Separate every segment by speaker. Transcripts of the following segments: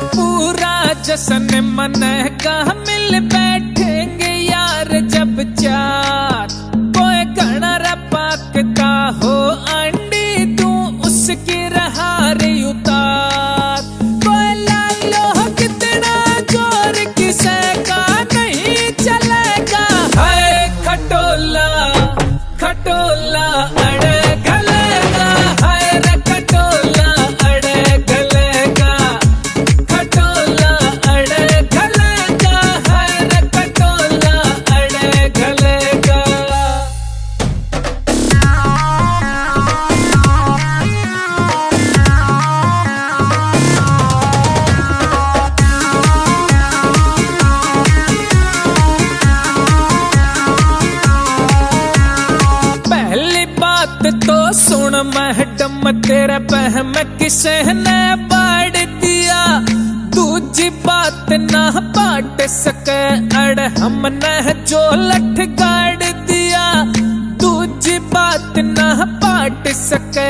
Speaker 1: पूरा जश्न मनेगा, मिल बैठेंगे यार जब चार। कोई गणर पाकता हो अंडी, तू उसकी रहारी उतार। कोई लालो कितना जोर किसे का नहीं चलेगा। हाय खटोला खटोला अड़े गलेगा, हाय रे खटोला अड़े गलेगा। खटोला अड़े गलेगा, हाय रे खटोला अड़े गलेगा। पहली बात तो सुन मैडम, तेरा बहम किसे ने बाढ़ दिया। दूजी बात ना बांट सके अड़ हमने जो लठ गाड़ दिया। दूजी बात ना बांट सके।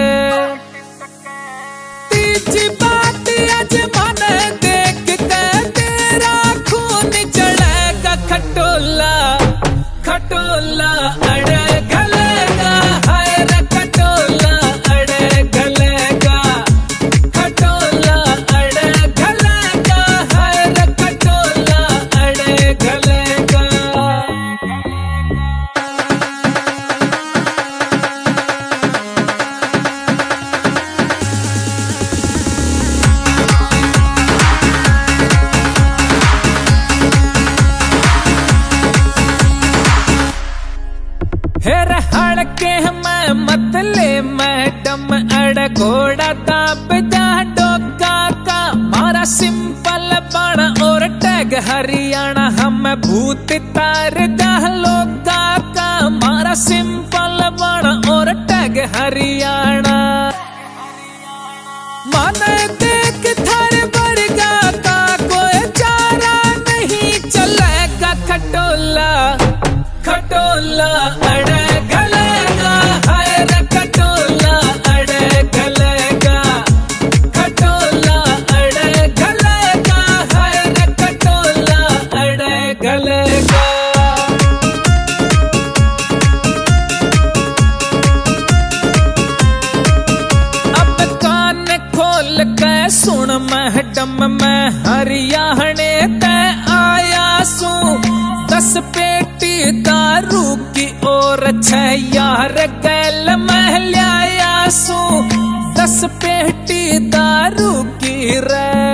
Speaker 1: तीजी बात आज मन देख के तेरा खून चढ़ेगा। खटोला खटोला अड़े गलेगा, हाय रे खटोला अड़े गलेगा। खटोला अड़े गलेगा, हाय रे खटोला अड़े गलेगा। हेर हड़के मैं मतले मैडम अड़ घोड़ा दाप जा डोका का। मारा सिंपल बना और टैग हरियाणा, हम भूत तार जा लोगा का। मारा सिंपल बना और टैग हरियाणा। मन देख थर बरगा का कोई चारा नहीं चलेगा। खटोला खटोला अड़े गलेगा, हाय रे खटोला अड़े गलेगा। खटोला अड़े गलेगा, हाय रे खटोला अड़े गलेगा। अब कान खोल के सुन मैडम, मैं हरियाणे ते आया सू। 10 पेटी दारू की और 6 यार गैल मैं लाया सू। 10 पेटी दारू की रे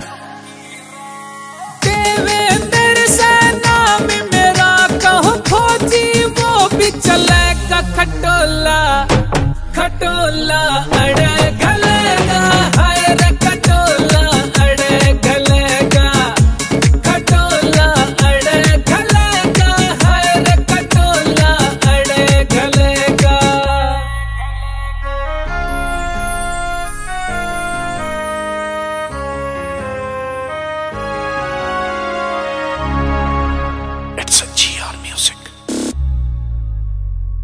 Speaker 1: देवेंद्र से नाम मेरा कहो फौजी, वो भी चलेगा। खटोला खटोला